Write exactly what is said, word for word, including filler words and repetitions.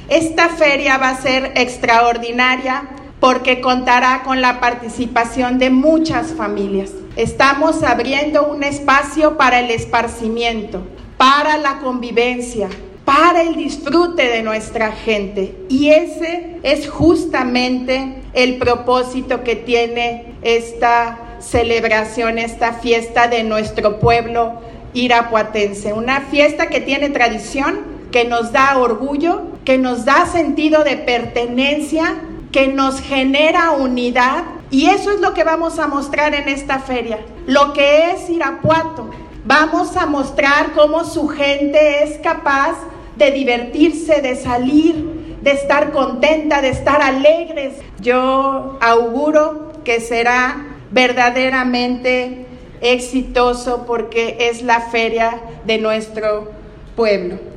Esta feria va a ser extraordinaria porque contará con la participación de muchas familias. Estamos abriendo un espacio para el esparcimiento, para la convivencia, para el disfrute de nuestra gente. Y ese es justamente el propósito que tiene esta celebración, esta fiesta de nuestro pueblo irapuatense. Una fiesta que tiene tradición, que nos da orgullo, que nos da sentido de pertenencia, que nos genera unidad, y eso es lo que vamos a mostrar en esta feria, lo que es Irapuato. Vamos a mostrar cómo su gente es capaz de divertirse, de salir, de estar contenta, de estar alegres. Yo auguro que será verdaderamente exitoso porque es la feria de nuestro pueblo.